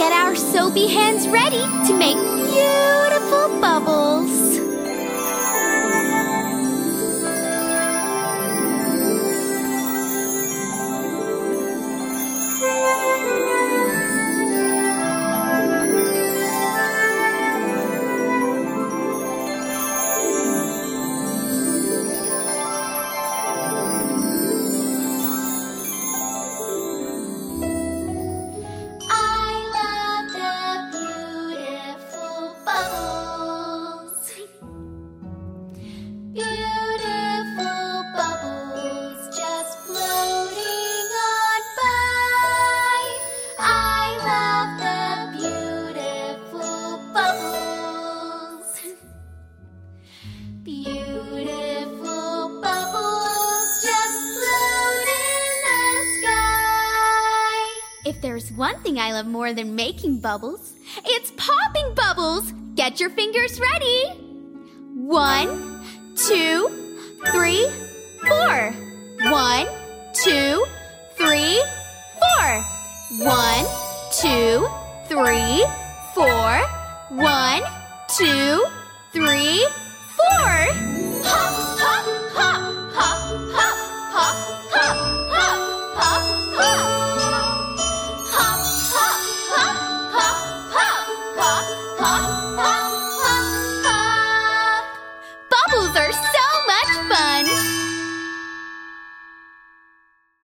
get our soapy hands ready to make beautiful bubbles. If there's one thing I love more than making bubbles, it's popping bubbles! Get your fingers ready! 1, 2, 3, 4. 1, 2, 3, 4. 1, 2, 3, 4. 1, 2, 3, 4.